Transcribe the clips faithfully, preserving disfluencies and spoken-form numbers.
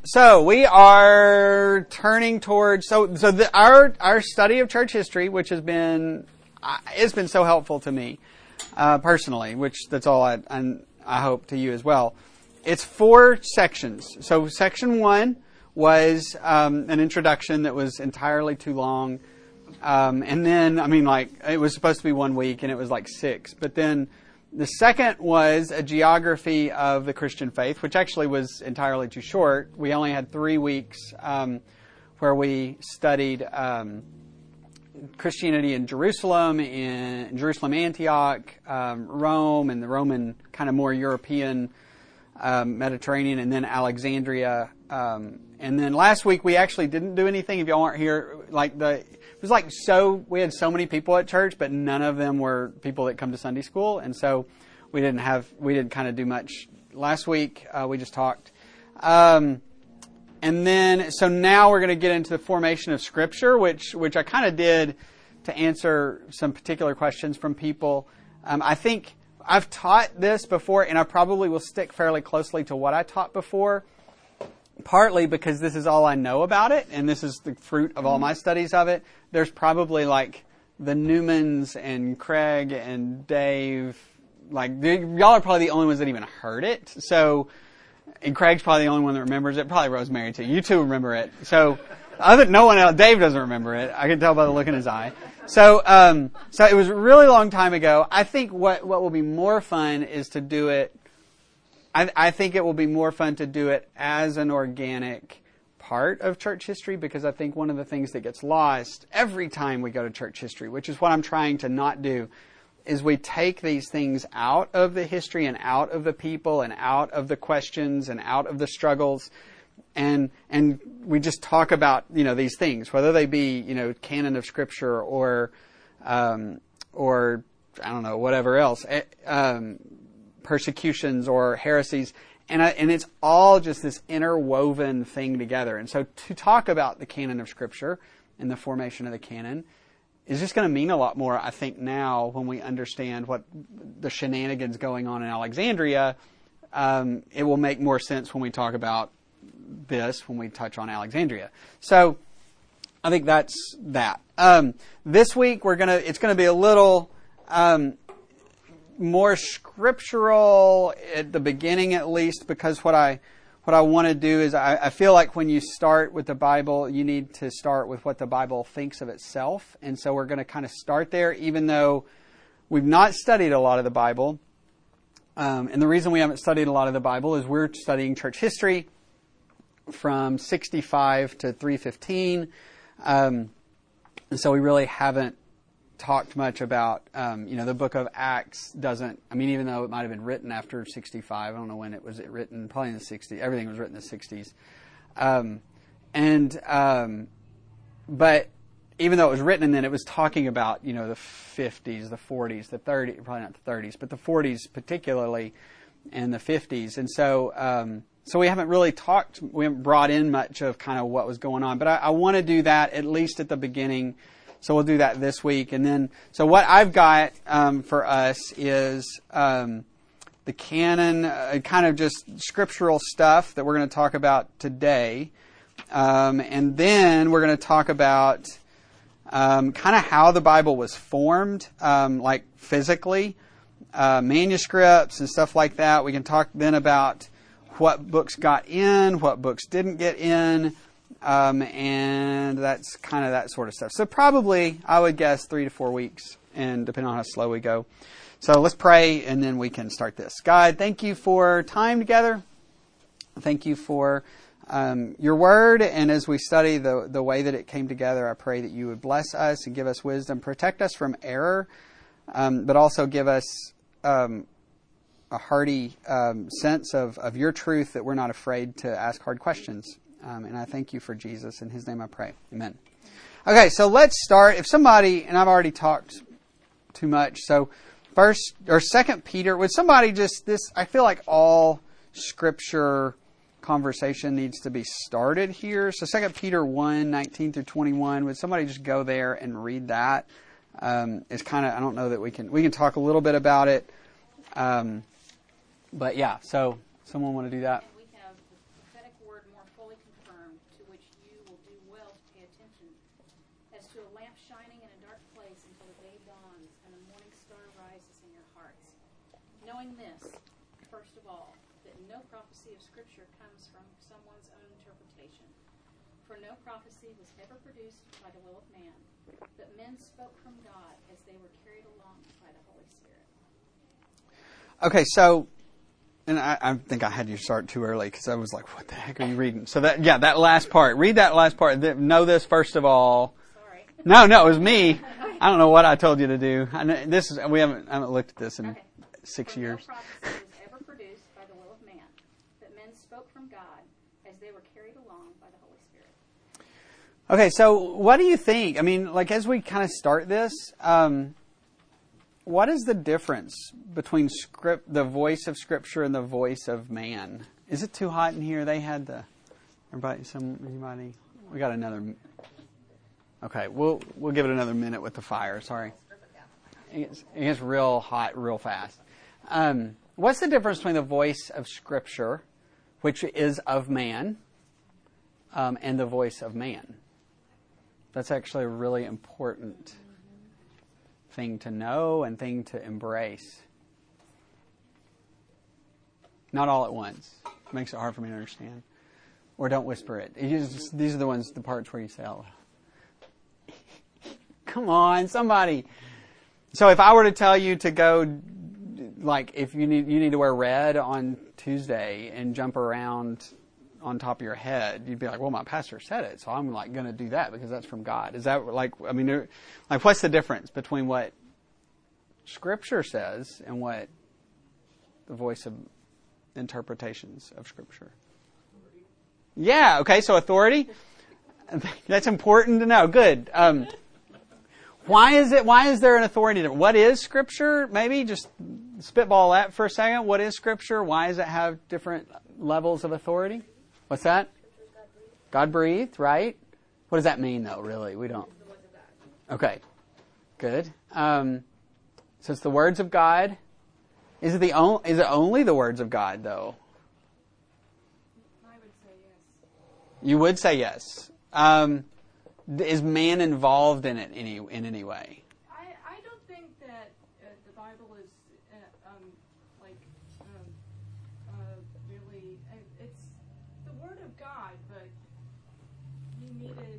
So we are turning towards so so the, our our study of church history, which has been uh, it's been so helpful to me uh, personally, which that's all I I, I hope to you as well. It's four sections. So section one was um, an introduction that was entirely too long, um, and then I mean like it was supposed to be one week and it was like six, but then. The second was a geography of the Christian faith, which actually was entirely too short. We only had three weeks um, where we studied um, Christianity in Jerusalem, in Jerusalem, Antioch, um, Rome, and the Roman kind of more European um, Mediterranean, and then Alexandria. Um, and then last week we actually didn't do anything. If y'all aren't here, like the it was like so we had so many people at church, but none of them were people that come to Sunday school, and so we didn't have we didn't kind of do much last week. Uh, we just talked, um, and then so now we're going to get into the formation of Scripture, which which I kind of did to answer some particular questions from people. Um, I think I've taught this before, and I probably will stick fairly closely to what I taught before. Partly because this is all I know about it, and this is the fruit of all my studies of it. There's probably like the Newmans and Craig and Dave, like y'all are probably the only ones that even heard it. So, and Craig's probably the only one that remembers it. Probably Rosemary too. You two remember it. So, other no one else. Dave doesn't remember it. I can tell by the look in his eye. So, um, so it was a really long time ago. I think what what will be more fun is to do it. I, I think it will be more fun to do it as an organic part of church history, because I think one of the things that gets lost every time we go to church history, which is what I'm trying to not do, is we take these things out of the history and out of the people and out of the questions and out of the struggles, and and we just talk about, you know, these things, whether they be, you know, canon of Scripture or um, or I don't know, whatever else. Um, persecutions or heresies, and I, and it's all just this interwoven thing together. And so to talk about the canon of Scripture and the formation of the canon is just going to mean a lot more, I think, now when we understand what the shenanigans going on in Alexandria. Um, it will make more sense when we talk about this, when we touch on Alexandria. So I think that's that. Um, this week we're gonna it's going to be a little um, more scriptural at the beginning, at least, because what I what I want to do is I, I feel like when you start with the Bible, you need to start with what the Bible thinks of itself, and so we're going to kind of start there, even though we've not studied a lot of the Bible. Um, and the reason we haven't studied a lot of the Bible is we're studying church history from sixty-five to three fifteen, um, and so we really haven't talked much about, um, you know, the book of Acts doesn't, I mean, even though it might have been written after sixty-five, I don't know when it was written, probably in the sixties, everything was written in the sixties. Um, and, um, but even though it was written and then it was talking about, you know, the fifties, the forties, the thirties, probably not the thirties, but the forties particularly, and the fifties. And so, um, so we haven't really talked, we haven't brought in much of kind of what was going on, but I, I want to do that at least at the beginning. So we'll do that this week. And then, so what I've got um, for us is um, the canon, uh, kind of just scriptural stuff that we're going to talk about today. Um, and then we're going to talk about um, kind of how the Bible was formed, um, like physically, uh, manuscripts and stuff like that. We can talk then about what books got in, what books didn't get in. Um, and that's kind of that sort of stuff. So probably, I would guess, three to four weeks, and depending on how slow we go. So let's pray, and then we can start this. God, thank you for time together. Thank you for um, your word, and as we study the the way that it came together, I pray that you would bless us and give us wisdom, protect us from error, um, but also give us um, a hearty um, sense of, of your truth, that we're not afraid to ask hard questions. Um, and I thank you for Jesus. In his name I pray. Amen. Okay, so let's start. If somebody, and I've already talked too much, so first or Second Peter, would somebody just, this, I feel like all Scripture conversation needs to be started here. So Second Peter one, nineteen through twenty-one, would somebody just go there and read that? Um, it's kind of, I don't know that we can, we can talk a little bit about it. Um, but yeah, so someone want to do that? We have the prophetic word more fully confirmed, to which you will do well to pay attention, as to a lamp shining in a dark place until the day dawns and the morning star rises in your hearts. Knowing this, first of all, that no prophecy of Scripture comes from someone's own interpretation. For no prophecy was ever produced by the will of man, but men spoke from God as they were carried along by the Holy Spirit. Okay, so, and I, I think I had you start too early because I was like, what the heck are you reading? So that, yeah, that last part. Read that last part. Know this first of all. Sorry. No, no, it was me. I don't know what I told you to do. I know, this is, we haven't, I haven't looked at this in Okay. six For years. no prophecy was ever produced by the will of man, but men spoke from God as they were carried along by the Holy Spirit. Okay, so what do you think? I mean, like as we kind of start this, um, what is the difference between script, the voice of Scripture and the voice of man? Is it too hot in here? They had the everybody. Some anybody? We got another. Okay, we'll we'll give it another minute with the fire. Sorry, it gets, it gets real hot real fast. Um, what's the difference between the voice of Scripture, which is of man, um, and the voice of man? That's actually a really important thing to know and thing to embrace. Not all at once. It makes it hard for me to understand. Or don't whisper it. it just, these are the ones, the parts where you say, oh, come on, somebody. So if I were to tell you to go, like, if you need you need to wear red on Tuesday and jump around on top of your head, you'd be like, well, my pastor said it, so I'm like going to do that because that's from God. Is that like, I mean, like, what's the difference between what Scripture says and what the voice of interpretations of Scripture? Yeah, okay, so authority. That's important to know. Good. Um, why is it, why is there an authority? What is Scripture? Maybe just spitball that for a second. What is Scripture? Why does it have different levels of authority? What's that? God breathed, right? What does that mean, though, really? We don't. Okay, good. Um, so it's the words of God. Is it the on, is it only the words of God, though? I would say yes. You would say yes. Um, is man involved in it any in any way? I, I don't think that uh, the Bible is uh, um, like um, uh, really. Uh, it's the Word of God, but you needed.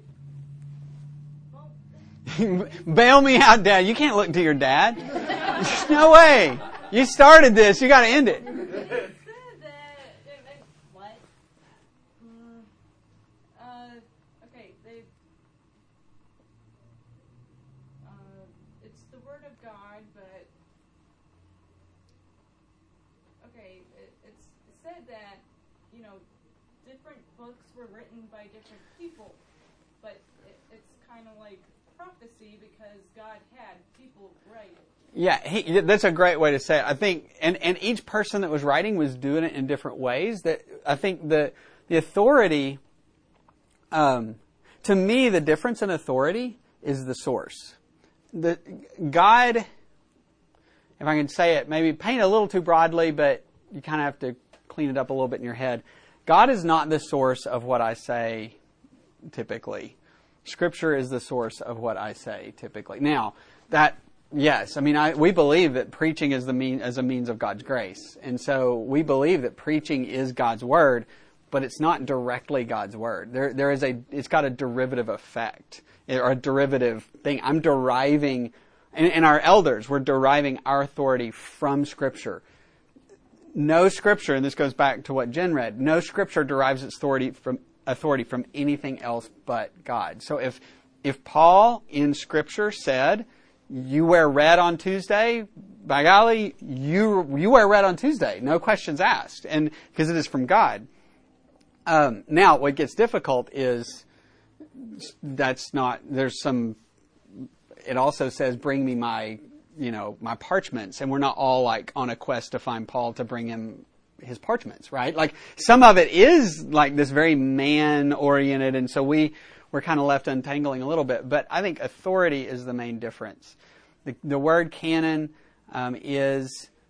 Well, Bail me out, Dad. You can't look to your dad. No way. You started this. You got to end it. they said that. They, they, what? Mm, uh, okay, they. Uh, it's the Word of God, but okay, it, it's it said that you know different books were written by different people, but it, it's kind of like prophecy because God had people write. Yeah, he, that's a great way to say it. I think, and, and each person that was writing was doing it in different ways. That I think the the authority, um, to me, the difference in authority is the source. The God, if I can say it, maybe paint a little too broadly, but you kind of have to clean it up a little bit in your head. God is not the source of what I say typically. Scripture is the source of what I say typically. Now, that, yes, I mean, I, we believe that preaching is the mean, as a means of God's grace. And so we believe that preaching is God's Word, but it's not directly God's Word. There, there is a, it's got a derivative effect, or a derivative thing. I'm deriving, and, and our elders, we're deriving our authority from Scripture. No Scripture, and this goes back to what Jen read, no Scripture derives its authority from authority from anything else but God. So if if Paul in Scripture said, you wear red on Tuesday, by golly, you you wear red on Tuesday, no questions asked, and because it is from God. Um, now, what gets difficult is that's not. There's some. It also says, bring me my, you know, my parchments, and we're not all like on a quest to find Paul to bring him his parchments, right? Like some of it is like this very man-oriented, and so we we're kind of left untangling a little bit. But I think authority is the main difference. The, the word canon um, is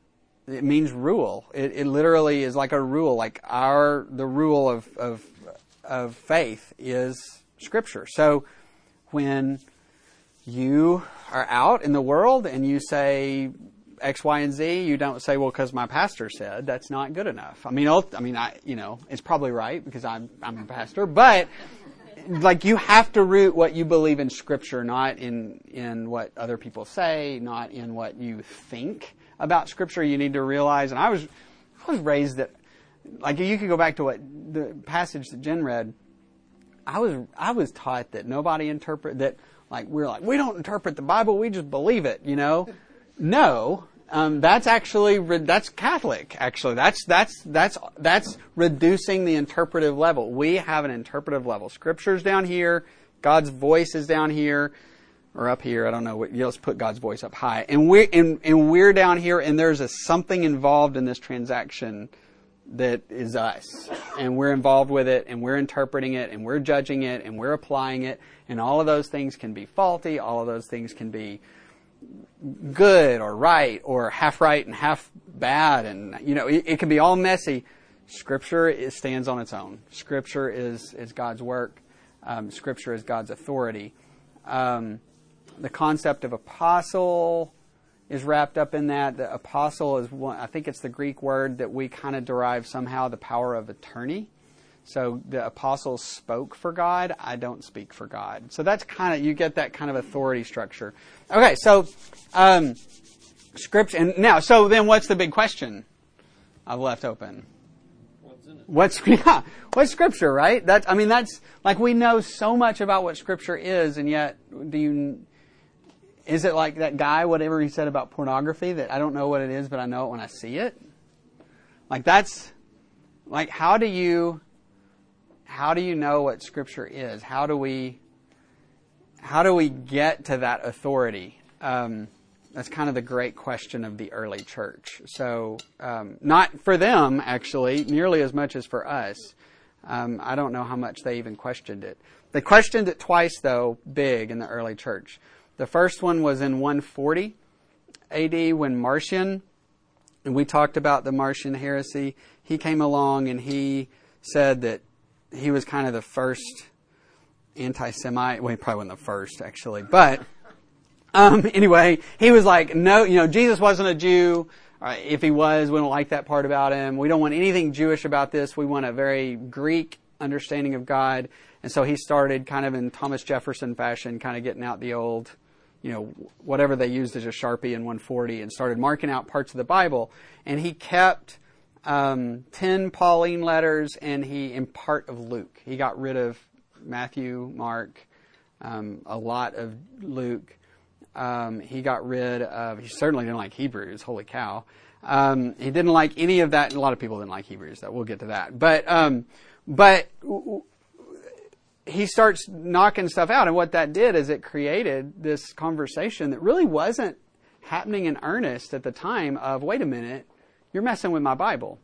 it means rule. It, it literally is like a rule. Like our the rule of of of faith is Scripture. So when you are out in the world and you say X, Y, and Z, you don't say, well, because my pastor said. That's not good enough. I mean, I mean, I you know, it's probably right because I'm I'm a pastor, but like you have to root what you believe in Scripture, not in in what other people say, not in what you think about Scripture. You need to realize, and I was I was raised that, like you could go back to what the passage that Jen read. I was I was taught that nobody interpret that like we're like we don't interpret the Bible, we just believe it, you know. No, um, that's actually that's Catholic. Actually, that's that's that's that's reducing the interpretive level. We have an interpretive level. Scripture's down here, God's voice is down here, or up here. I don't know. What, you know, let's put God's voice up high, and we and, and we're down here, and there's a something involved in this transaction that is us, and we're involved with it, and we're interpreting it, and we're judging it, and we're applying it, and all of those things can be faulty. All of those things can be good or right or half right and half bad, and you know it, it can be all messy. Scripture is, stands on its own. Scripture is is God's work. Um, Scripture is God's authority. Um, the concept of apostle is wrapped up in that. The apostle is one, I think it's the Greek word that we kind of derive somehow the power of attorney. So the apostles spoke for God. I don't speak for God. So that's kind of, you get that kind of authority structure. Okay, so um, scripture. And now, so then what's the big question I've left open? What's in it? What's, yeah, what's Scripture, right? That, I mean, that's, like we know so much about what Scripture is, and yet do you, is it like that guy, whatever he said about pornography, that I don't know what it is, but I know it when I see it? Like that's, like how do you... How do you know what Scripture is? How do we, how do we get to that authority? Um, that's kind of the great question of the early church. So, um, not for them, actually, nearly as much as for us. Um, I don't know how much they even questioned it. They questioned it twice, though, big in the early church. The first one was in one forty A D when Marcion, and we talked about the Marcion heresy, he came along and he said that he was kind of the first anti-Semite. Well, he probably wasn't the first, actually. But um, anyway, he was like, no, you know, Jesus wasn't a Jew. Uh, if he was, we don't like that part about him. We don't want anything Jewish about this. We want a very Greek understanding of God. And so he started kind of in Thomas Jefferson fashion, kind of getting out the old, you know, whatever they used as a Sharpie in one forty and started marking out parts of the Bible. And he kept Um, ten Pauline letters, and he, in part of Luke. He got rid of Matthew, Mark, um, a lot of Luke. Um, he got rid of, he certainly didn't like Hebrews, holy cow. Um, he didn't like any of that, and a lot of people didn't like Hebrews, though. We'll get to that. But, um, but he starts knocking stuff out, and what that did is it created this conversation that really wasn't happening in earnest at the time of, wait a minute, you're messing with my Bible.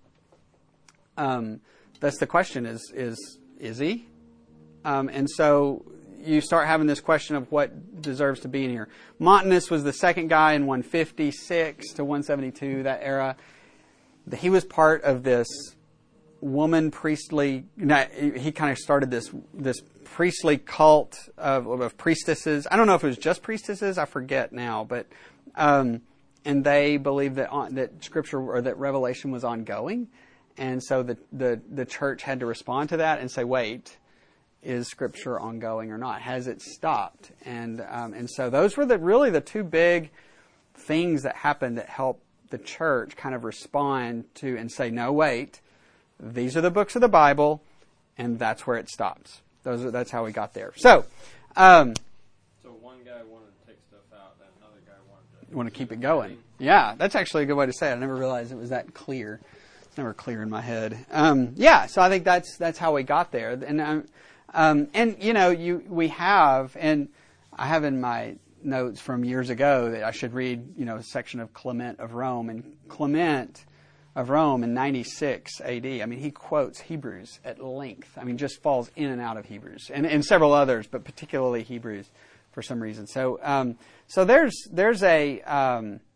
Um, that's the question is, is, is he? Um, and so you start having this question of what deserves to be in here. Montanus was the second guy in one fifty-six to one seventy-two, that era. He was part of this woman priestly, you know, he kind of started this, this priestly cult of, of priestesses. I don't know if it was just priestesses, I forget now, but, um, and they believed that on, that Scripture or that Revelation was ongoing, and so the, the the church had to respond to that and say, "Wait, is Scripture ongoing or not? Has it stopped?" And um, and so those were the really the two big things that happened that helped the church kind of respond to and say, "No, wait, these are the books of the Bible, and that's where it stops." Those are, that's how we got there. So. Um, want to keep it going. Yeah, that's actually a good way to say it. I never realized it was that clear. It's never clear in my head. Um, yeah, so I think that's that's how we got there. And um, um, and you know, you we have, and I have in my notes from years ago that I should read, you know, a section of Clement of Rome. And Clement of Rome in ninety-six A D, I mean, he quotes Hebrews at length. I mean, just falls in and out of Hebrews, and, and several others, but particularly Hebrews for some reason. So, um, so there's there's a um,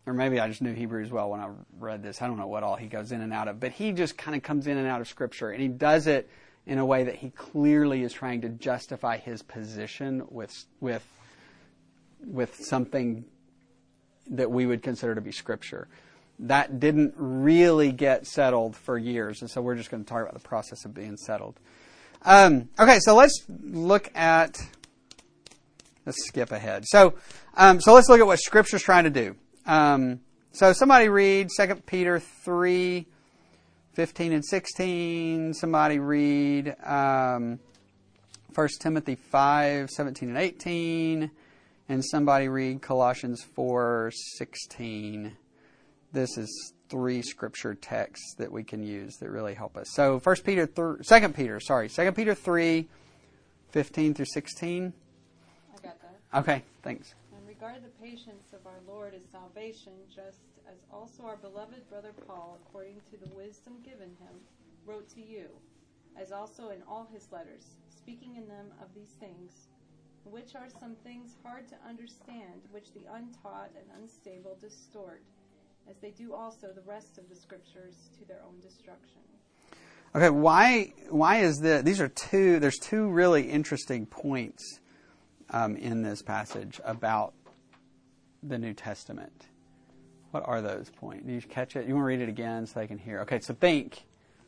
or maybe I just knew Hebrews well when I read this. I don't know what all he goes in and out of, but he just kind of comes in and out of Scripture, and he does it in a way that he clearly is trying to justify his position with with with something that we would consider to be Scripture. That didn't really get settled for years, and so we're just going to talk about the process of being settled. Um, okay, so let's look at. Let's skip ahead. So, um, so let's look at what Scripture's trying to do. Um, so somebody read Second Peter three. fifteen and sixteen. Somebody read um, First Timothy five, seventeen and eighteen. And somebody read Colossians four, sixteen. This is three scripture texts that we can use that really help us. So First Peter, th- Second Peter, sorry, Second Peter three, fifteen through sixteen. I got that. Okay, thanks. And regard the patience of our Lord as salvation, just as also our beloved brother Paul, according to the wisdom given him, wrote to you, as also in all his letters, speaking in them of these things, which are some things hard to understand, which the untaught and unstable distort, as they do also the rest of the Scriptures to their own destruction. Okay, why why is the these are two there's two really interesting points um, in this passage about the New Testament. What are those points? Do you catch it? You want to read it again so they can hear? Okay, so think.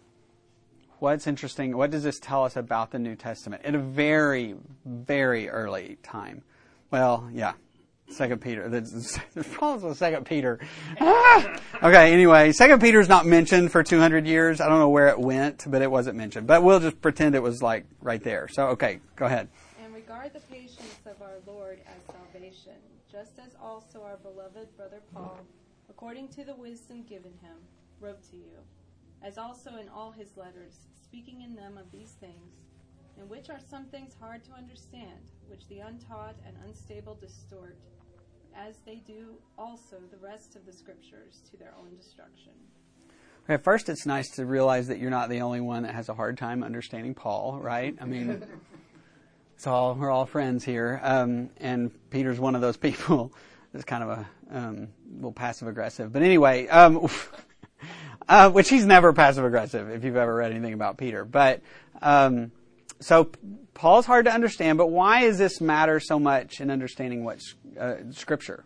What's interesting? What does this tell us about the New Testament at a very, very early time? Well, yeah, Second Peter. There's problems with Second Peter. Ah! Okay, anyway, Second Peter's not mentioned for two hundred years. I don't know where it went, but it wasn't mentioned. But we'll just pretend it was like right there. So, okay, go ahead. And regard the patience of our Lord as salvation, just as also our beloved brother Paul, according to the wisdom given him, wrote to you, as also in all his letters, speaking in them of these things, in which are some things hard to understand, which the untaught and unstable distort, as they do also the rest of the Scriptures to their own destruction. Okay, first it's nice to realize that you're not the only one that has a hard time understanding Paul, right? I mean, it's all we're all friends here, um, and Peter's one of those people that's kind of a um, little passive-aggressive. But anyway, um, uh, which he's never passive-aggressive if you've ever read anything about Peter. But um, so Paul's hard to understand, but why does this matter so much in understanding what's uh, Scripture?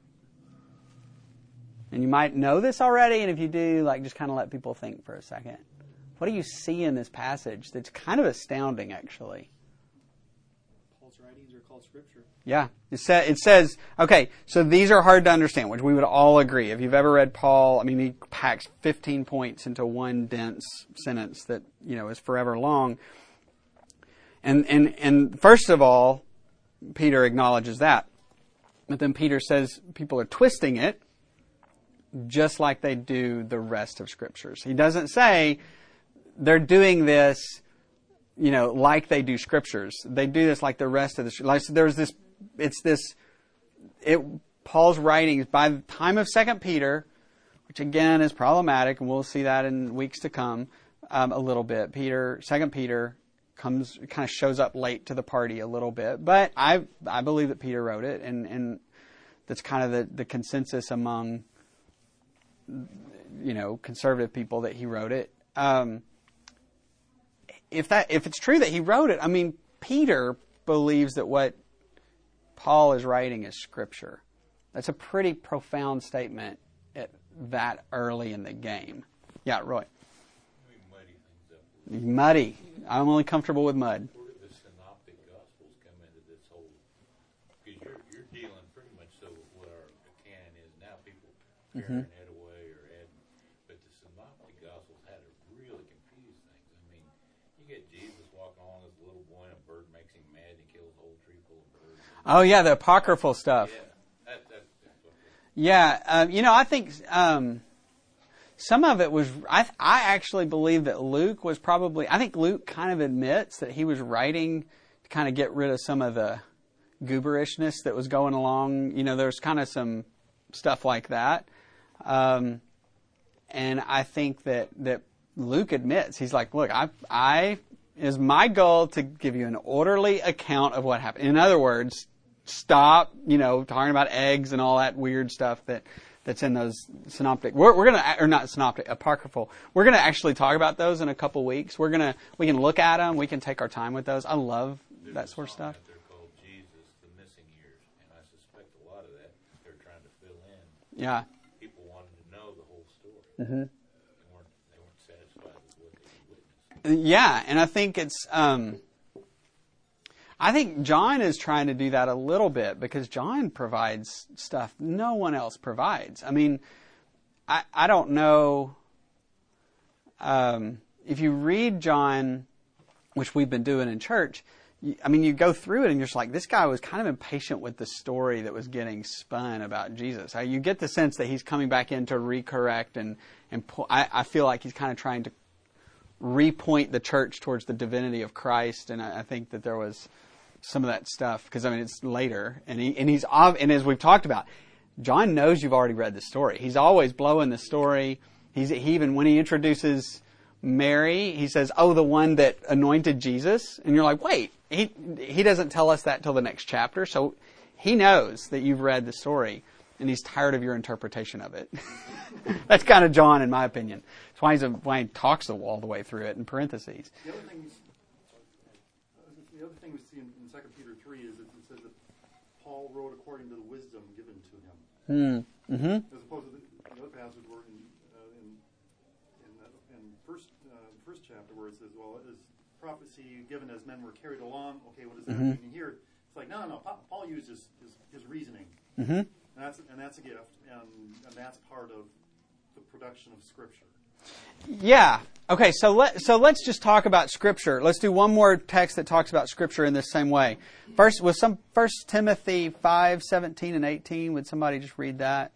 And you might know this already, and if you do, like, just kind of let people think for a second. What do you see in this passage that's kind of astounding, actually? Paul's writings are called Scripture. Yeah. It, sa- it says, okay, so these are hard to understand, which we would all agree. If you've ever read Paul, I mean, he packs fifteen points into one dense sentence that, you know, is forever long. And, and, and first of all, Peter acknowledges that. But then Peter says people are twisting it just like they do the rest of Scriptures. He doesn't say they're doing this, you know, like they do Scriptures. They do this like the rest of the, like, so there's this, it's this, it, Paul's writings by the time of Second Peter, which again is problematic, and we'll see that in weeks to come, um, a little bit. Peter, Second Peter comes, kind of shows up late to the party a little bit, but I, I believe that Peter wrote it, and, and that's kind of the, the consensus among, you know, conservative people that he wrote it. Um, if that, if it's true that he wrote it, I mean, Peter believes that what Paul is writing is Scripture. That's a pretty profound statement at that early in the game. Yeah, Roy. Muddy things up. Muddy. I'm only comfortable with mud. Where do the synoptic gospels come into this whole? Because you're you're dealing pretty much so with what our canon is now. People paring Mm-hmm. it away or adding, but the synoptic gospels had to really confuse things. I mean, you get Jesus walking along as a little boy, and a bird makes him mad, and he kills a whole tree full of birds. Oh yeah, the apocryphal stuff. Yeah, that, that, that's what it is. Yeah, um, you know, I think um, some of it was. I I actually believe that Luke was probably. I think Luke kind of admits that he was writing to kind of get rid of some of the gooberishness that was going along. You know, there's kind of some stuff like that, um, and I think that that Luke admits he's like, look, I I it is my goal to give you an orderly account of what happened. In other words, stop, you know, talking about eggs and all that weird stuff that that's in those synoptic. We're, we're gonna, or not synoptic, apocryphal. We're gonna actually talk about those in a couple weeks. We're gonna, we can look at them. We can take our time with those. I love There's that a sort of song stuff. out there called Jesus, the Missing Years, and I suspect a lot of that they're trying to fill in. Yeah. People wanted to know the whole story. Mm-hmm. They weren't, they weren't satisfied with what they witnessed. Yeah, and I think it's. Um, I think John is trying to do that a little bit because John provides stuff no one else provides. I mean, I I don't know. Um, if you read John, which we've been doing in church, you, I mean, you go through it and you're just like, this guy was kind of impatient with the story that was getting spun about Jesus. You get the sense that he's coming back in to recorrect and and po- I, I feel like he's kind of trying to repoint the church towards the divinity of Christ, and I, I think that there was some of that stuff because I mean it's later, and he and he's and as we've talked about, John knows you've already read the story. He's always blowing the story. He's he even when he introduces Mary, he says, "Oh, the one that anointed Jesus," and you're like, "Wait, he he doesn't tell us that till the next chapter." So he knows that you've read the story, and he's tired of your interpretation of it. That's kind of John, in my opinion. That's why he's a, why he talks all the way through it in parentheses. The other thing, the other thing we see in, in Second Peter three is that it says that Paul wrote according to the wisdom given to him, Hmm. Mm-hmm. as opposed to the, the other passage where in uh, in in, the, in first uh, first chapter where it says, "Well, it is prophecy given as men were carried along." Okay, what does that Mm-hmm. mean? And here it's like, no, no, no. Paul used his his, his reasoning, Mm-hmm. and that's and that's a gift, and and that's part of the production of Scripture. Yeah. Okay. So let so let's just talk about Scripture. Let's do one more text that talks about Scripture in this same way. First, with some First Timothy five seventeen and eighteen. Would somebody just read that?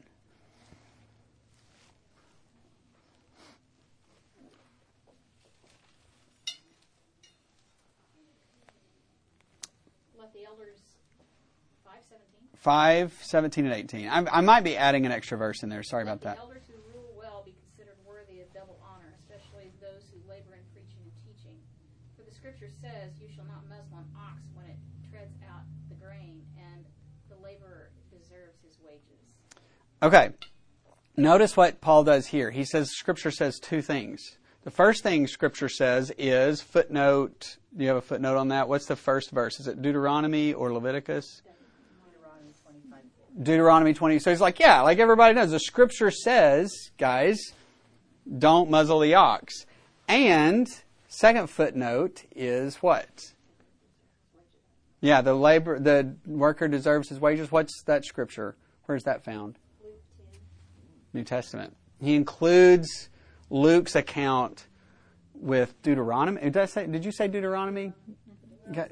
Let the elders, five seventeen. Five seventeen and eighteen. I, I might be adding an extra verse in there. Sorry about Let that. the elders who rule well be considered worthy of double honor, especially those who labor in preaching and teaching. For the Scripture says, "You shall not muzzle an ox when it treads out the grain, and the laborer deserves his wages." Okay. Notice what Paul does here. He says, Scripture says two things. The first thing Scripture says is footnote. Do you have a footnote on that? What's the first verse? Is it Deuteronomy or Leviticus? Deuteronomy twenty-five. Deuteronomy twenty. So he's like, yeah, like everybody knows, the Scripture says, guys, don't muzzle the ox. And second footnote is what? Yeah, the labor, the worker deserves his wages. What's that Scripture? Where's that found? New Testament. He includes Luke's account with Deuteronomy. Did, I say, did you say Deuteronomy? Got-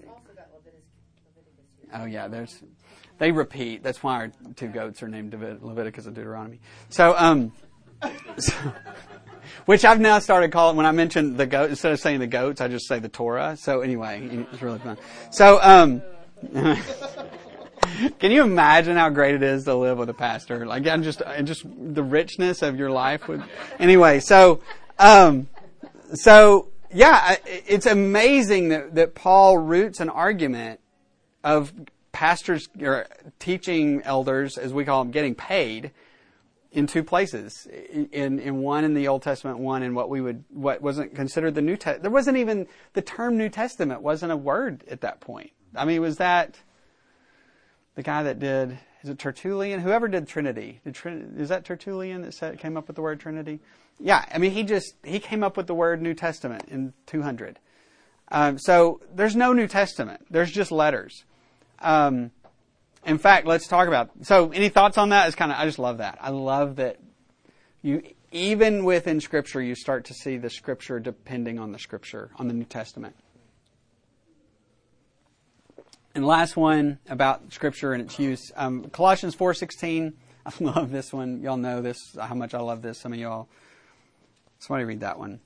oh yeah, there's. They repeat. That's why our two goats are named Leviticus and Deuteronomy. So, um, so, which I've now started calling. When I mention the goat, instead of saying the goats, I just say the Torah. So anyway, it's really fun. So, um. Can you imagine how great it is to live with a pastor? Like, I'm just, just the richness of your life. Would, anyway, so, um, so yeah, it's amazing that, that Paul roots an argument of pastors or teaching elders, as we call them, getting paid in two places. In in one in the Old Testament, one in what we would what wasn't considered the New Testament. There wasn't even the term New Testament wasn't a word at that point. I mean, was that the guy that did, is it Tertullian? Whoever did Trinity. Did Trin, is that Tertullian that said, came up with the word Trinity? Yeah, I mean, he just, he came up with the word New Testament in two hundred. Um, so there's no New Testament. There's just letters. Um, in fact, let's talk about, so any thoughts on that? It's kind of, I just love that. I love that you, even within Scripture, you start to see the Scripture depending on the Scripture, on the New Testament. And last one about Scripture and its use. Um, Colossians four sixteen. I love this one. Y'all know this, how much I love this. Some of y'all. Somebody read that one.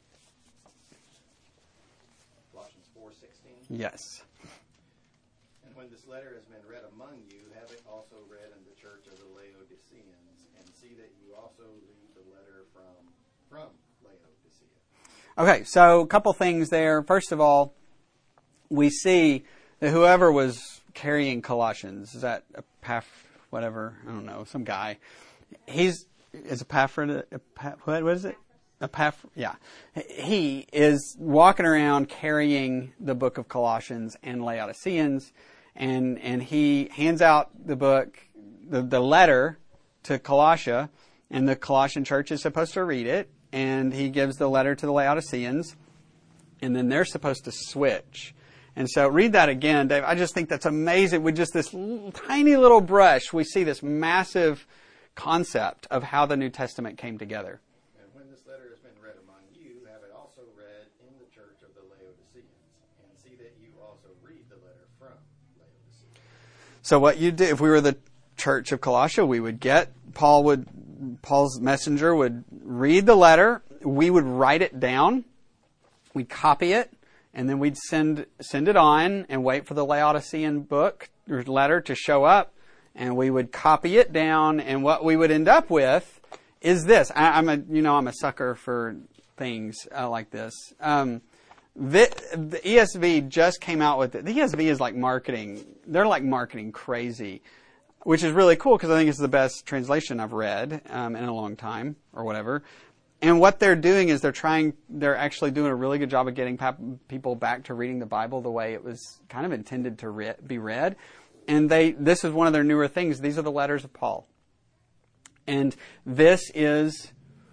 Colossians four sixteen. Yes. And when this letter has been read among you, have it also read in the church of the Laodiceans, and see that you also read the letter from, from Laodicea. Okay, so a couple things there. First of all, we see that whoever was carrying Colossians, is that a Epaph, whatever, I don't know, some guy, he's is Epaphras, what was it? Epaphras, yeah. He is walking around carrying the book of Colossians and Laodiceans, and and he hands out the book, the, the letter to Colossia, and the Colossian church is supposed to read it, and he gives the letter to the Laodiceans, and then they're supposed to switch. And so read that again, Dave. I just think that's amazing. With just this little, tiny little brush, we see this massive concept of how the New Testament came together. And when this letter has been read among you, have it also read in the church of the Laodiceans, and see that you also read the letter from Laodicea. So what you do, if we were the church of Colossia, we would get, Paul would, Paul's messenger would read the letter, we would write it down, we'd copy it, and then we'd send send it on and wait for the Laodicean book or letter to show up, and we would copy it down. And what we would end up with is this. I, I'm a you know I'm a sucker for things uh, like this. Um, the, the E S V just came out with it. The E S V is like marketing. They're like marketing crazy, which is really cool because I think it's the best translation I've read um, in a long time or whatever. And what they're doing is they're trying, they're actually doing a really good job of getting pap- people back to reading the Bible the way it was kind of intended to re- be read. And they, this is one of their newer things. These are the letters of Paul. And this is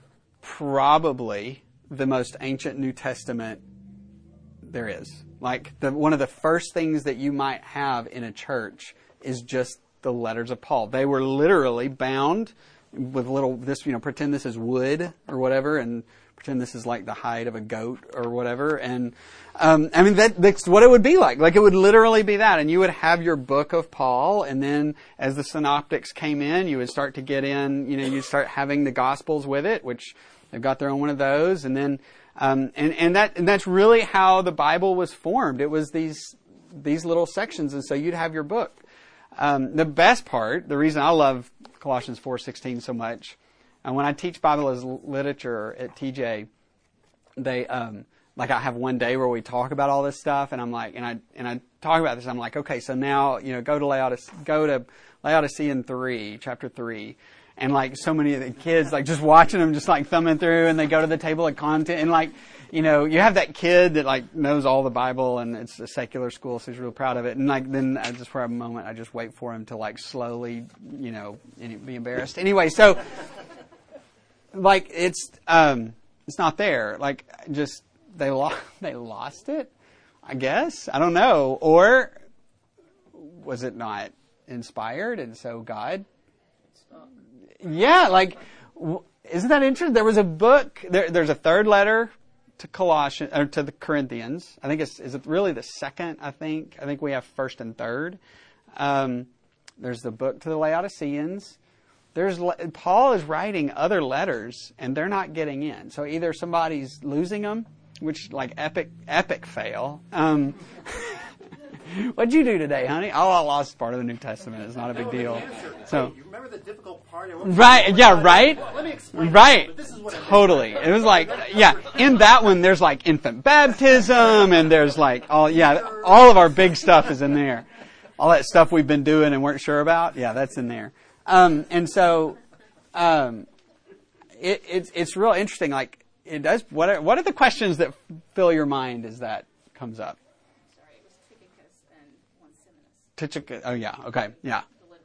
probably the most ancient New Testament there is. Like the, one of the first things that you might have in a church is just the letters of Paul. They were literally bound with little, this, you know, pretend this is wood or whatever, and pretend this is like the hide of a goat or whatever. And, um, I mean, that, that's what it would be like. Like it would literally be that. And you would have your book of Paul, and then as the synoptics came in, you would start to get in, you know, you'd start having the Gospels with it, which they've got their own one of those. And then, um, and, and that, and that's really how the Bible was formed. It was these, these little sections. And so you'd have your book. Um, the best part, the reason I love Colossians four sixteen so much, and when I teach Bible as literature at T J, they um, like I have one day where we talk about all this stuff, and I'm like, and I and I talk about this. I'm like, okay, so now you know, go to Laodicea, go to Laodicean three, chapter three, and like so many of the kids, like just watching them, just like thumbing through, and they go to the table of content, and like. You know, you have that kid that like knows all the Bible, and it's a secular school, so he's real proud of it. And like then, I just for a moment, I just wait for him to like slowly, you know, be embarrassed. Anyway, so like it's um, it's not there. Like just they lost they lost it, I guess. I don't know, or was it not inspired, and so God? Yeah, like isn't that interesting? There was a book. There, there's a third letter. To Colossians or to the Corinthians, I think it's is it really the second? I think I think we have first and third. Um, there's the book to the Laodiceans. There's Paul is writing other letters, and they're not getting in. So either somebody's losing them, which like epic epic fail. Um, what'd you do today, honey? Oh, I lost part of the New Testament. It's not a big deal. So you remember the difficult part? Right? Yeah. Right. Let me explain. Right. This is what Totally. It was like, yeah. In that one, there's like infant baptism, and there's like all, yeah, all of our big stuff is in there. All that stuff we've been doing and weren't sure about, yeah, that's in there. Um, and so, um, it, it's it's real interesting. Like it does. What are what are the questions that fill your mind as that comes up? Sorry, it was Tychicus and Onesimus. Tychicus. Oh yeah. Okay. Yeah.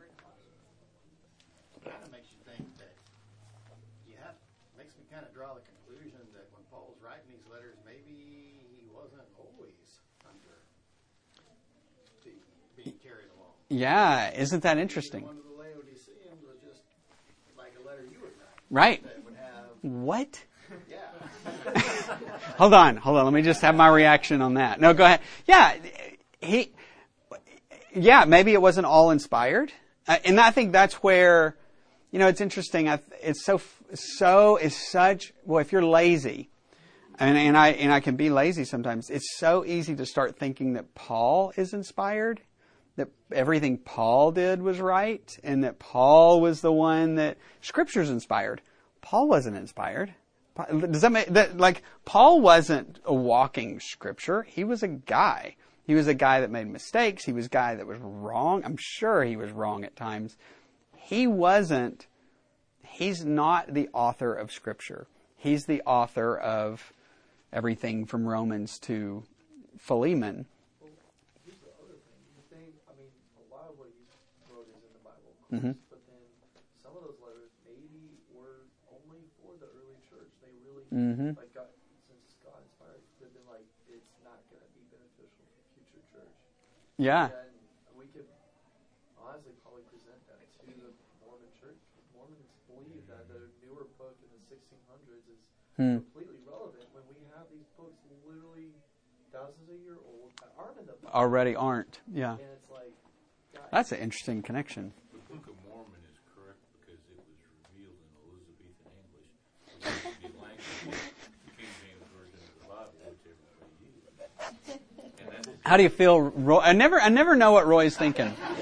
It kind of makes you think that you have makes me kind of draw the conclusion that when Paul's writing these letters, maybe he wasn't always under the, being carried along. Yeah. Isn't that interesting? One of the Laodiceans was just like a letter you would write. Right. That would have What? yeah. Hold on, hold on. Let me just have my reaction on that. No, go ahead. Yeah, he. Yeah, maybe it wasn't all inspired, uh, and I think that's where, you know, it's interesting. I, it's so so is such. Well, if you're lazy, and and I and I can be lazy sometimes. It's so easy to start thinking that Paul is inspired, that everything Paul did was right, and that Paul was the one that Scripture's inspired. Paul wasn't inspired. Does that make that like Paul wasn't a walking Scripture? He was a guy. He was a guy that made mistakes. He was a guy that was wrong. I'm sure he was wrong at times. He wasn't. he's not the author of Scripture. He's the author of everything from Romans to Philemon. Well, here's the other thing. The thing, I mean, a lot of what he wrote is in the Bible, of course, Mm-hmm. but then some of those letters maybe were only for the early church. They really, Mm-hmm. like, got, since God inspired, they've been like, it's not going to be beneficial for future church. Yeah. And we could honestly probably present that to the Mormon church. Mormons believe that the newer book in the sixteen hundreds is Hmm. completely relevant when we have these books literally thousands of years old that aren't in the Bible. Already aren't. Yeah. And it's like, guys, That's an interesting connection. The Book of Mormon is correct because it was revealed in Elizabethan English. It was the language, the King James Version of the Bible, which everybody used. And that's How do you feel, Roy? I never, I never know what Roy's thinking. it's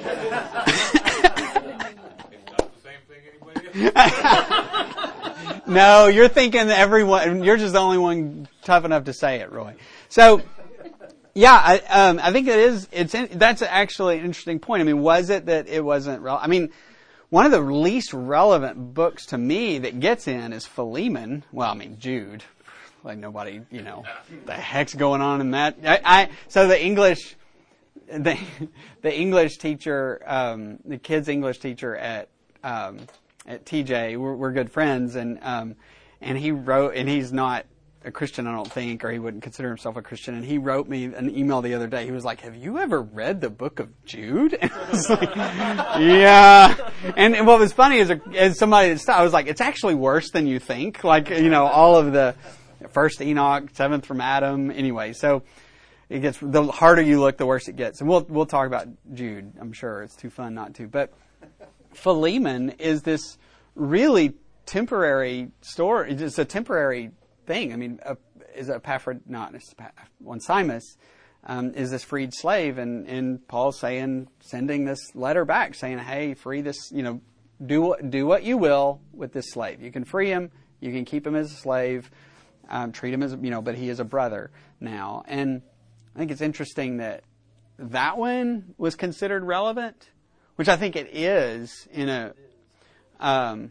not the same thing anybody else. No, you're thinking that everyone. You're just the only one tough enough to say it, Roy. So, yeah, I, um, I think it is. It's in, that's actually an interesting point. I mean, was it that it wasn't? Re- I mean, one of the least relevant books to me that gets in is Philemon. Well, I mean Jude. Like nobody, you know, the heck's going on in that. I, I so the English, the the English teacher, um, the kids' English teacher at. Um, At T J, we're, we're good friends, and um, and he wrote, and he's not a Christian, I don't think, or he wouldn't consider himself a Christian. And he wrote me an email the other day. He was like, "Have you ever read the Book of Jude?" And I was like, "Yeah." And what was funny is, as somebody that stopped, I was like, "It's actually worse than you think." Like, you know, all of the first Enoch, seventh from Adam. Anyway, so it gets the harder you look, the worse it gets. And we'll we'll talk about Jude. I'm sure it's too fun not to, but. Philemon is this really temporary story. It's a temporary thing. I mean, uh, is Epaphras, not Onesimus, um, is this freed slave, and, and Paul's saying, sending this letter back, saying, "Hey, free this. You know, do do what you will with this slave. You can free him. You can keep him as a slave. Um, treat him as you know, but he is a brother now." And I think it's interesting that that one was considered relevant. Which I think it is in a, um,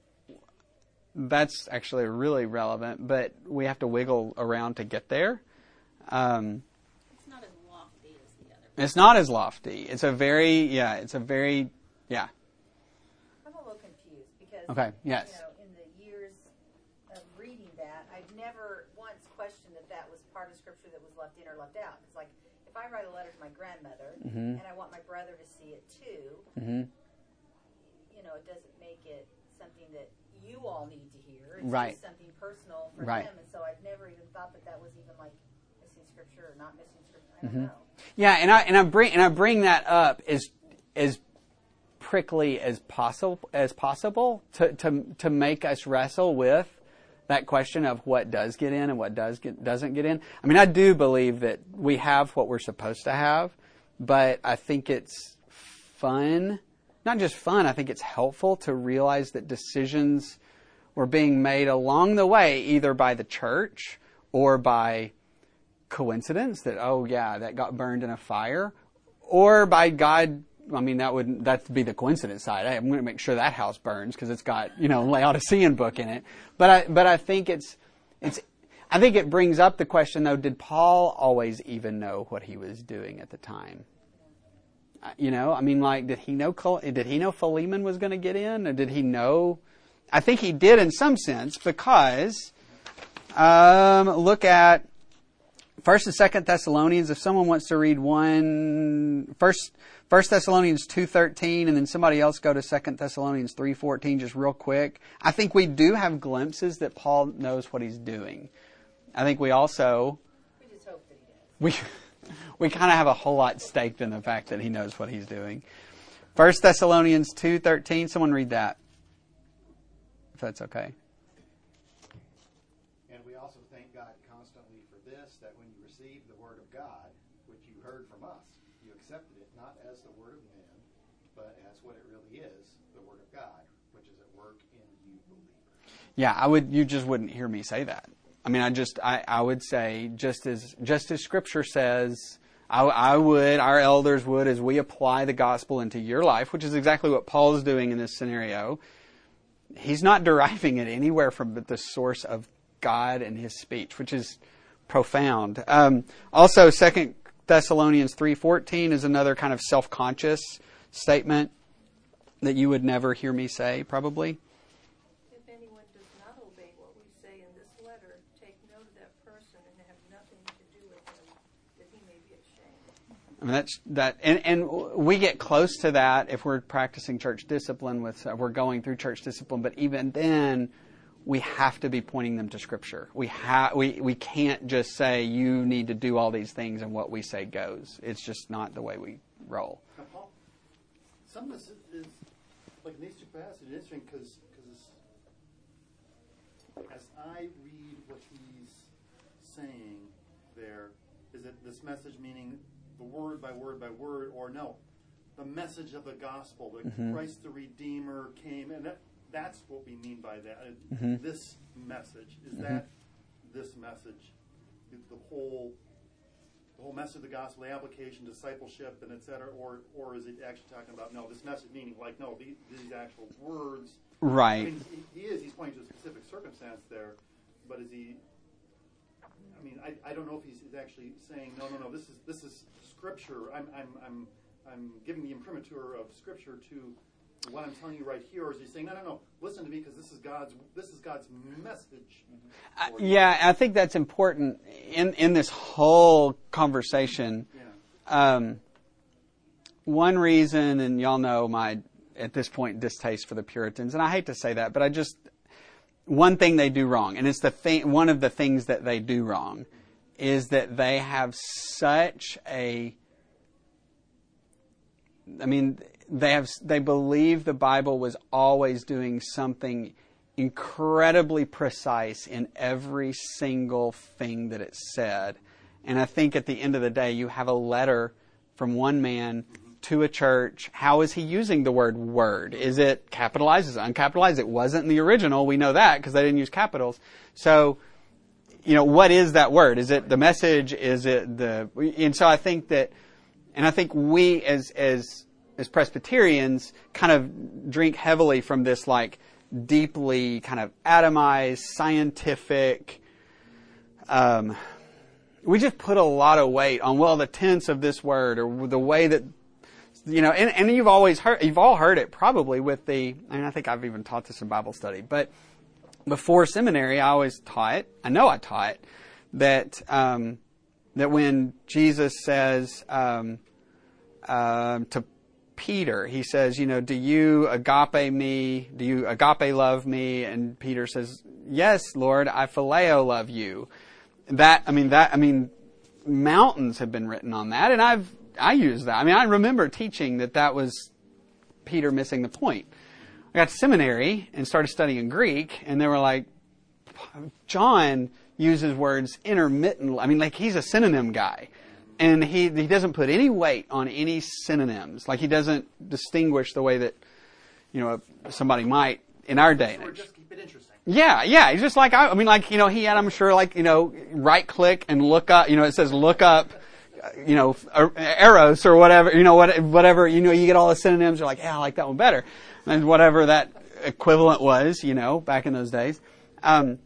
that's actually really relevant, but we have to wiggle around to get there. Um, It's not as lofty as the other. it's not as lofty. It's a very, yeah, it's a very, yeah. I'm a little confused because, Okay, yes. you know, in the years of reading that, I've never once questioned that that was part of Scripture that was left in or left out. Because, like, if I write a letter to my grandmother Mm-hmm. and I want my brother to see it too, Mm-hmm. you know, it doesn't make it something that you all need to hear. It's Right. just something personal for Right. him. And so I've never even thought that that was even like missing Scripture or not missing Scripture. I don't Mm-hmm. know. Yeah, and I and I bring and I bring that up as as prickly as possible as possible to to to make us wrestle with that question of what does get in and what does get, doesn't get in. I mean, I do believe that we have what we're supposed to have, but I think it's fun, not just fun, I think it's helpful to realize that decisions were being made along the way, either by the church or by coincidence that, oh yeah, that got burned in a fire, or by God. I mean, that would that'd be the coincidence side. Hey, I'm going to make sure that house burns because it's got, you know, Laodicean book in it. But I but I think it's it's I think it brings up the question though: did Paul always even know what he was doing at the time? Uh, you know, I mean, like, did he know did he know Philemon was going to get in, or did he know? I think he did in some sense because um, look at First and Second Thessalonians. If someone wants to read one, First. First Thessalonians two thirteen, and then somebody else go to Second Thessalonians three fourteen just real quick. I think we do have glimpses that Paul knows what he's doing. I think we also... We just hope that he does. We, we kind of have a whole lot staked in the fact that he knows what he's doing. First Thessalonians two thirteen, someone read that, if that's okay. And we also thank God constantly for this, that when you received the word of God, which you heard from us, you accepted it not as the word of men, but as what it really is, the word of God, which is at work in you believers. Yeah, I would. You just wouldn't hear me say that. I mean, I just, I, I would say, just as, just as Scripture says, I, I would, our elders would, as we apply the gospel into your life, which is exactly what Paul's doing in this scenario. he's not deriving it anywhere from the source of God and his speech, which is profound. Um, also, Second Thessalonians three fourteen is another kind of self-conscious statement that you would never hear me say, probably. If anyone does not obey what we say in this letter, take note of that person and have nothing to do with him, that he may be ashamed. I mean, that's that, and, and we get close to that if we're practicing church discipline. With uh, we're going through church discipline, but even then, we have to be pointing them to Scripture. We have we we can't just say you need to do all these things and what we say goes. It's just not the way we roll. Now, Paul, some of this is, like in these two passages, it's interesting because as I read what he's saying there, is it this message meaning the word by word by word, or no, the message of the gospel, that mm-hmm. Christ the Redeemer came, and that that's what we mean by that. Mm-hmm. This message, is mm-hmm. that this message, the whole the whole message of the gospel, the application, discipleship, and et cetera, or or is it actually talking about, no, this message meaning like, no, these, these actual words. Right. I mean, he, he is, he's pointing to a specific circumstance there, but is he, I mean, I, I don't know if he's, he's actually saying, no, no, no, this is this is Scripture. I'm I'm I'm I'm giving the imprimatur of Scripture to what I'm telling you right here, or is he saying, no, no, no, listen to me because this is God's this is God's message? Uh, yeah, I think that's important in in this whole conversation. Yeah. Um, one reason, and y'all know my at this point distaste for the Puritans, and I hate to say that, but I just one thing they do wrong, and it's the thing. One of the things that they do wrong is that they have such a. I mean. They have. They believe the Bible was always doing something incredibly precise in every single thing that it said. And I think at the end of the day, you have a letter from one man to a church. How is he using the word word? Is it capitalized? Is it uncapitalized? It wasn't in the original. We know that because they didn't use capitals. So, you know, what is that word? Is it the message? Is it the... And so I think that... And I think we as as... as Presbyterians, kind of drink heavily from this, like, deeply kind of atomized, scientific, um, we just put a lot of weight on, well, the tense of this word, or the way that, you know, and, and you've always heard, you've all heard it probably with the, I mean, I think I've even taught this in Bible study, but before seminary, I always taught, I know I taught, that, um, that when Jesus says, um, um, to Peter, he says, you know, do you agape me? Do you agape love me? And Peter says, yes, Lord, I phileo love you. That, I mean, that, I mean, mountains have been written on that, and I've, I use that. I mean, I remember teaching that that was Peter missing the point. I got to seminary and started studying Greek, and they were like, John uses words intermittently. I mean, like, he's a synonym guy. And he he doesn't put any weight on any synonyms. Like, he doesn't distinguish the way that, you know, somebody might in our day and age. Just keep it interesting. Yeah, yeah. He's just like, I, I mean, like, you know, he had, I'm sure, like, you know, right click and look up, you know, it says look up, you know, Eros or whatever, you know, what, whatever, you know, you get all the synonyms. You're like, yeah, I like that one better. And whatever that equivalent was, you know, back in those days. Um,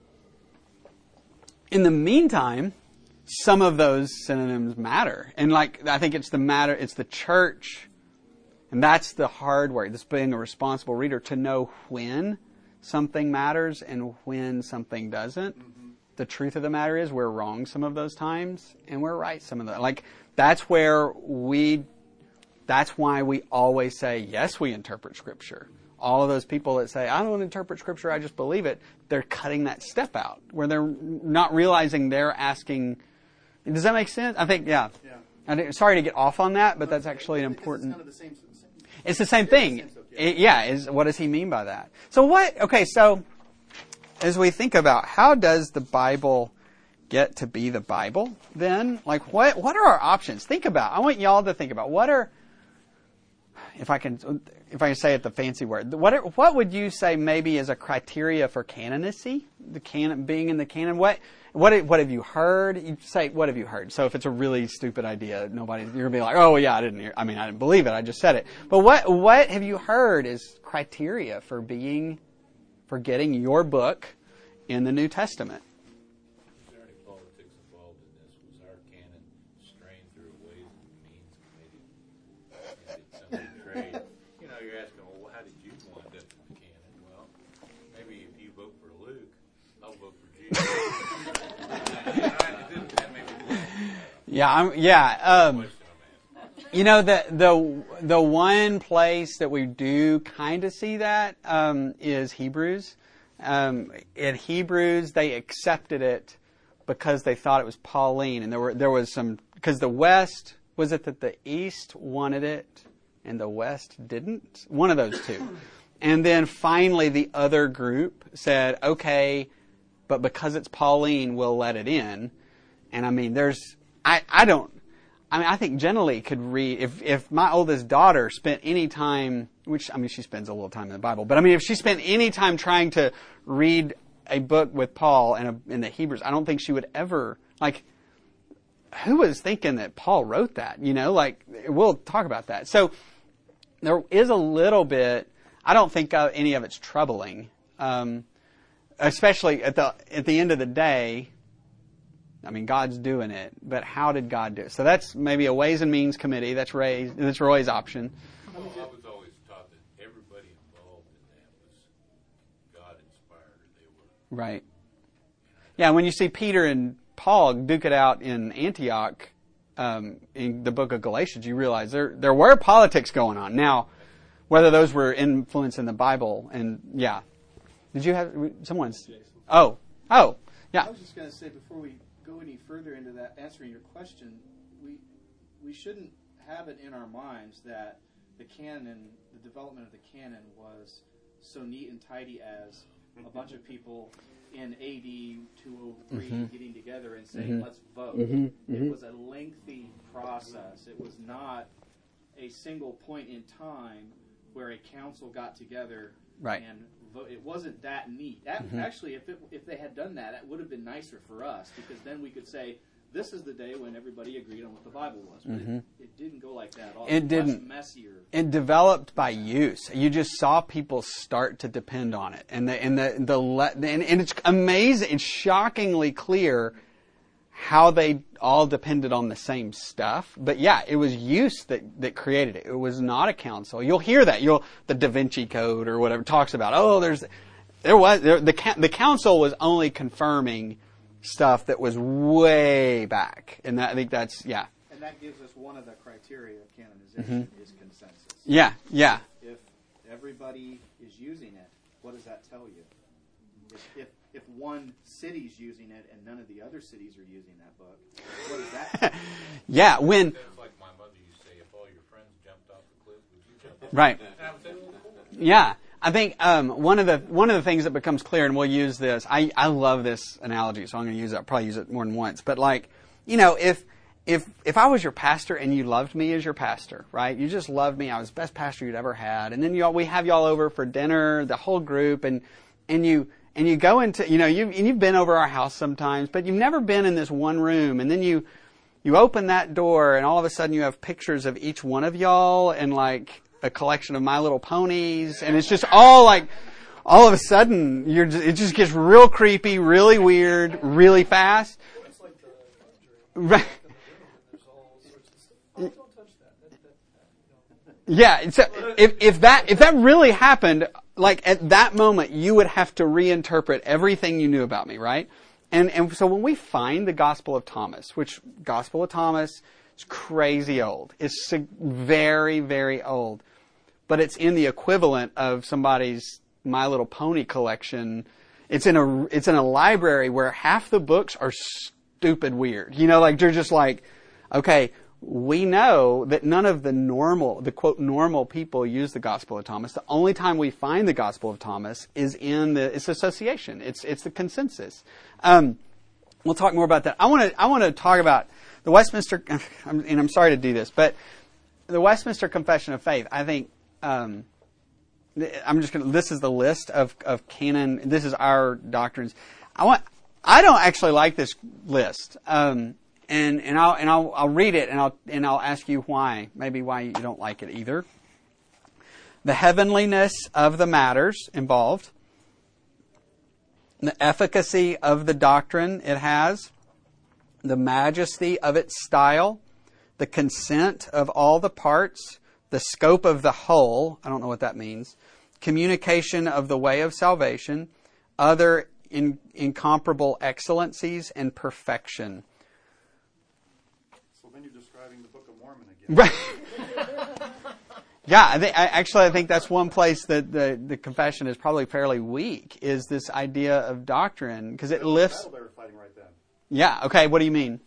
in the meantime, some of those synonyms matter. And like, I think it's the matter, it's the church, and that's the hard work, this being a responsible reader, to know when something matters and when something doesn't. Mm-hmm. The truth of the matter is we're wrong some of those times, and we're right some of the, like, that's where we, that's why we always say, yes, we interpret Scripture. All of those people that say, I don't interpret Scripture, I just believe it, they're cutting that step out, where they're not realizing they're asking. Does that make sense? I think, yeah. yeah. I think, sorry to get off on that, but that's actually an important... It's kind of the same, same. It's the same thing. The same stuff, yeah. It, yeah, is, what does he mean by that? So what, okay, so as we think about how does the Bible get to be the Bible then? Like, what what are our options? Think about, I want y'all to think about, what are, if I can if I can say it the fancy word, what are, what would you say maybe is a criteria for canonicy? The canon, being in the canon, what... What what have you heard? You say, what have you heard? So if it's a really stupid idea, nobody, you're going to be like, oh, yeah, I didn't hear, I mean, I didn't believe it, I just said it. But what what have you heard is criteria for being for getting your book in the New Testament. Is there any politics involved in this? Was our canon strained through Ways and Means Committee? And did somebody trade? You know, you're asking, well, how did you wind up in the canon? Well, maybe if you vote for Luke, I'll vote for Jesus. Yeah, I'm, yeah. Um, you know, the the the one place that we do kind of see that um, is Hebrews. Um, in Hebrews, they accepted it because they thought it was Pauline, and there were there was some because the West was it that the East wanted it and the West didn't. One of those two, and then finally the other group said, okay, but because it's Pauline, we'll let it in. And I mean, there's I I don't. I mean, I think generally could read, if, if my oldest daughter spent any time, which, I mean, she spends a little time in the Bible, but I mean, if she spent any time trying to read a book with Paul in, a, in the Hebrews, I don't think she would ever, like, who was thinking that Paul wrote that? You know, like, we'll talk about that. So, there is a little bit, I don't think uh, any of it's troubling, um, especially at the at the end of the day. I mean, God's doing it, but how did God do it? So that's maybe a Ways and Means Committee. That's Ray's, that's Roy's option. Well, I was always taught that everybody involved in that was God inspired. They were right. Yeah, when you see Peter and Paul duke it out in Antioch, um, in the book of Galatians, you realize there there were politics going on. Now, whether those were influencing the Bible, and yeah, did you have someone's? Oh, oh, yeah. I was just going to say before we go any further into that, answering your question, we we shouldn't have it in our minds that the canon, the development of the canon, was so neat and tidy as a bunch of people in A D two oh three mm-hmm. getting together and saying, mm-hmm. let's vote. Mm-hmm. Mm-hmm. It was a lengthy process. It was not a single point in time where a council got together right. and it wasn't that neat. That, mm-hmm. Actually, if it, if they had done that, it would have been nicer for us, because then we could say, this is the day when everybody agreed on what the Bible was. But mm-hmm. it, it didn't go like that at all. It, it didn't. Much messier. It developed by use. You just saw people start to depend on it, and the and the the le- and, and it's amazing. It's shockingly clear how they all depended on the same stuff. But yeah, it was use that, that created it. It was not a council. You'll hear that. You'll the Da Vinci Code or whatever talks about. Oh, there's there was there, the the council was only confirming stuff that was way back, and that, I think that's yeah. And that gives us one of the criteria of canonization mm-hmm. is consensus. Yeah, yeah. If everybody is using it, what does that tell you? If, if if one city's using it and none of the other cities are using that book, what does that tell you? Yeah, when it's like my mother used to say, if all your friends jumped off the cliff, would you jump off? Right. Yeah. I think um, one of the one of the things that becomes clear, and we'll use this. I, I love this analogy, so I'm going to use it. I'll probably use it more than once. But like, you know, if if if I was your pastor and you loved me as your pastor, right? You just loved me. I was the best pastor you'd ever had. And then you all, we have y'all over for dinner, the whole group, and and you and you go into, you know, you and you've been over our house sometimes, but you've never been in this one room. And then you you open that door, and all of a sudden you have pictures of each one of y'all, and like a collection of My Little Ponies, and it's just all like, all of a sudden, you're just, it just gets real creepy, really weird, really fast. It's like the right. There's all sorts of stuff. Oh, don't touch that. that, that, that yeah, so if if that if that really happened, like at that moment, you would have to reinterpret everything you knew about me, right? And and so when we find the Gospel of Thomas, which Gospel of Thomas is crazy old, it's very very old. But it's in the equivalent of somebody's My Little Pony collection. It's in a it's in a library where half the books are stupid weird. You know, like they're just like, okay, we know that none of the normal, the quote normal people use the Gospel of Thomas. The only time we find the Gospel of Thomas is in the it's association. It's it's the consensus. Um, we'll talk more about that. I want to I want to talk about the Westminster, and I'm sorry to do this, but the Westminster Confession of Faith. I think. Um, I'm just going to, this is the list of, of canon. This is our doctrines. I want, I don't actually like this list. Um, and, and I'll, and I'll, I'll read it and I'll, and I'll ask you why, maybe why you don't like it either. The heavenliness of the matters involved, the efficacy of the doctrine it has, the majesty of its style, the consent of all the parts, the scope of the whole, I don't know what that means, communication of the way of salvation, other in, incomparable excellencies, and perfection. So then you're describing the Book of Mormon again. Right. Yeah, I think, I, actually I think that's one place that the, the confession is probably fairly weak, is this idea of doctrine, because it lifts... They were fighting right then. Yeah, okay, what do you mean?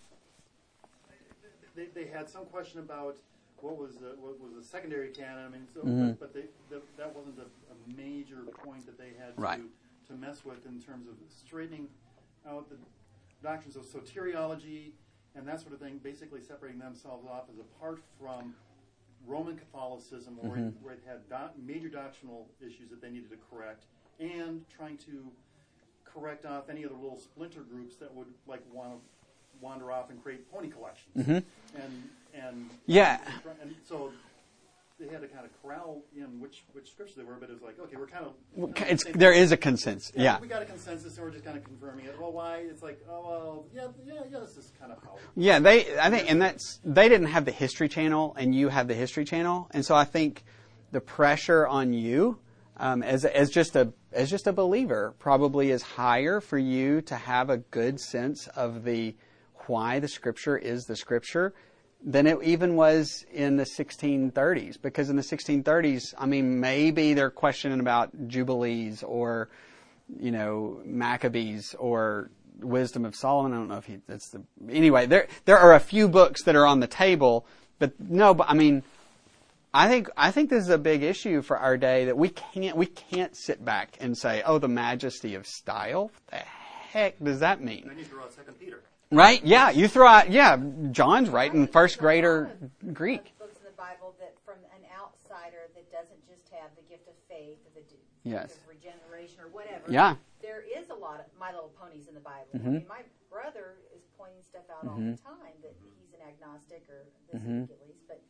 They, they had some question about what was the, what was the secondary canon. I mean, so, Mm-hmm. but, but they, the, that wasn't a, a major point that they had to, Right. to mess with in terms of straightening out the doctrines of soteriology and that sort of thing, basically separating themselves off as apart from Roman Catholicism, where, Mm-hmm. it, where it had do- major doctrinal issues that they needed to correct, and trying to correct off any of the little splinter groups that would like want to wander off and create pony collections. Mm-hmm. And and Yeah. and so they had to kind of corral in which which scriptures they were, but it was like, okay, we're kind of It's, there is a consensus, yeah. we got a consensus, and we're just kind of confirming it. Well, why? It's like, oh well, yeah, yeah, yeah. This is kind of how. Yeah, they. I think, and that's they didn't have the History Channel, and you have the History Channel, and so I think the pressure on you, um, as as just a as just a believer, probably is higher for you to have a good sense of the why the Scripture is the Scripture than it even was in the sixteen thirties. Because in the sixteen thirties, I mean, maybe they're questioning about Jubilees or, you know, Maccabees or Wisdom of Solomon. I don't know if he, that's the, anyway, there, there are a few books that are on the table, but no, but I mean, I think, I think this is a big issue for our day, that we can't, we can't sit back and say, oh, the majesty of style. What the heck does that mean? Then you throw out Second Peter. Right? Yeah, you throw out, yeah, John's writing first grader Greek. Books in the Bible that from an outsider that doesn't just have the gift of faith or the gift Yes. of regeneration or whatever. Yeah. There is a lot of My Little Ponies in the Bible. Mhm. I mean, my brother is pointing stuff out all Mhm. the time that he's an agnostic, or this Mhm. week at least. But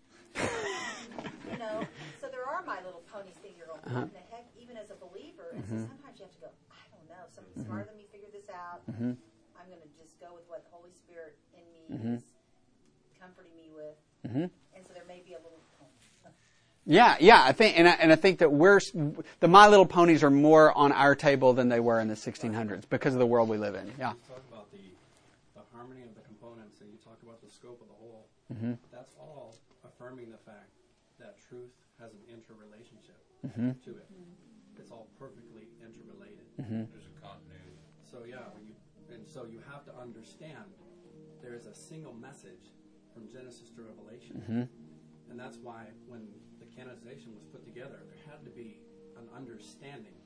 you know, so there are My Little Ponies things you're going, Uh-huh. what in the heck? Even as a believer, and Mhm. so sometimes you have to go, I don't know. Somebody Mhm. smarter than me figured this out. Mhm. I'm going to just go with what the Holy Spirit in me Mhm. is comforting me with. Mhm. And so there may be a little. Yeah, yeah, I think, and I, and I think that we're, the My Little Ponies are more on our table than they were in the sixteen hundreds because of the world we live in. Yeah. You talk about the, the harmony of the components, and you talk about the scope of the whole. Mhm. That's all affirming the fact that truth has an interrelationship Mhm. to it. It's all perfectly interrelated. Mhm. There's a continuity. So yeah, when you and so you have to understand there is a single message from Genesis to Revelation, Mhm. and that's why when the canonization was put together, there had to be an understanding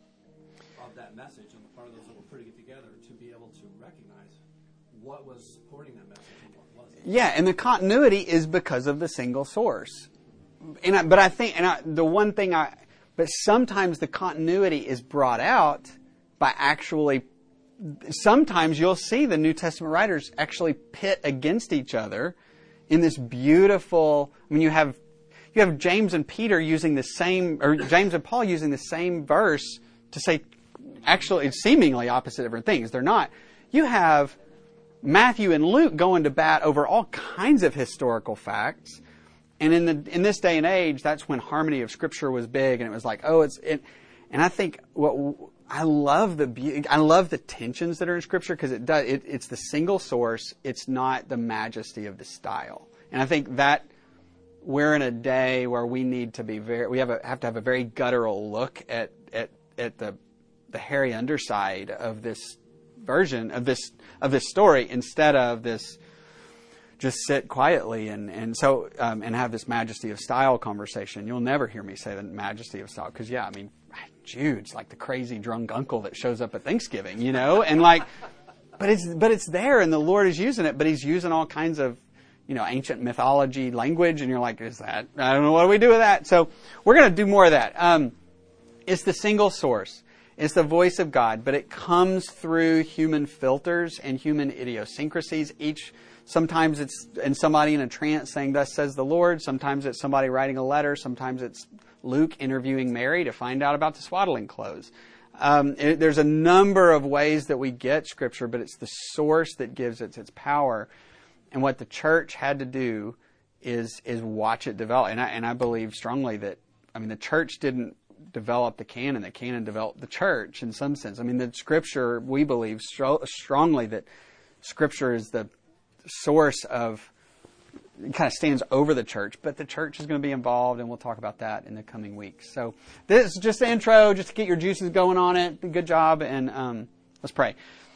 of that message on the part of those that were putting it together to be able to recognize what was supporting that message and what wasn't. Yeah, and the continuity is because of the single source. And I, but I think, and I, the one thing I, but sometimes the continuity is brought out by actually, sometimes you'll see the New Testament writers actually pit against each other in this beautiful, I mean, you have, you have James and Peter using the same, or James and Paul using the same verse to say actually seemingly opposite different things. They're not. You have Matthew and Luke going to bat over all kinds of historical facts. And in the in this day and age, that's when harmony of Scripture was big, and it was like, oh, it's it. And I think what I love the beauty, I love the tensions that are in Scripture, because it does. It, it's the single source. It's not the majesty of the style. And I think that we're in a day where we need to be very. We have a, have to have a very guttural look at at at the the hairy underside of this version of this of this story, instead of this just sit quietly and and so um, and have this majesty of style conversation. You'll never hear me say the majesty of style, because yeah, I mean, Jude's like the crazy drunk uncle that shows up at Thanksgiving, you know, and like, but it's but it's there, and the Lord is using it, but He's using all kinds of, you know, ancient mythology language, and you're like, is that, I don't know, what do we do with that? So we're going to do more of that. Um, it's the single source. It's the voice of God, but it comes through human filters and human idiosyncrasies. Each, sometimes it's in somebody in a trance saying, "Thus says the Lord." Sometimes it's somebody writing a letter. Sometimes it's Luke interviewing Mary to find out about the swaddling clothes. Um, it, there's a number of ways that we get Scripture, but it's the source that gives it its power. And what the church had to do is is watch it develop. And I, and I believe strongly that, I mean, the church didn't develop the canon. The canon developed the church in some sense. I mean, the Scripture, we believe stro- strongly that Scripture is the source of, it kind of stands over the church, but the church is going to be involved, and we'll talk about that in the coming weeks. So this is just the intro, just to get your juices going on it. Good job, and um, let's pray.